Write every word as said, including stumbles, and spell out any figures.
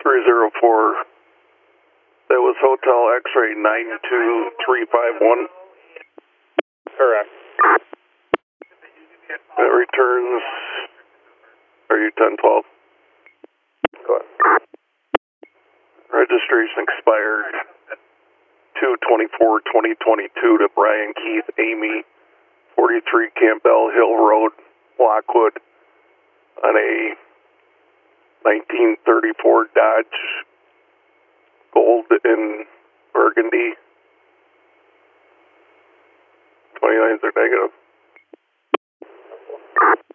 three zero four. That was Hotel X-ray nine two three five one. Correct. That returns, are you ten twelve? Go ahead. Registration expired two twenty-four twenty twenty-two to Brian Keith Amy, forty-three Campbell Hill Road, Lockwood, on a nineteen thirty-four Dodge Gold in Burgundy. twenty-nines are negative.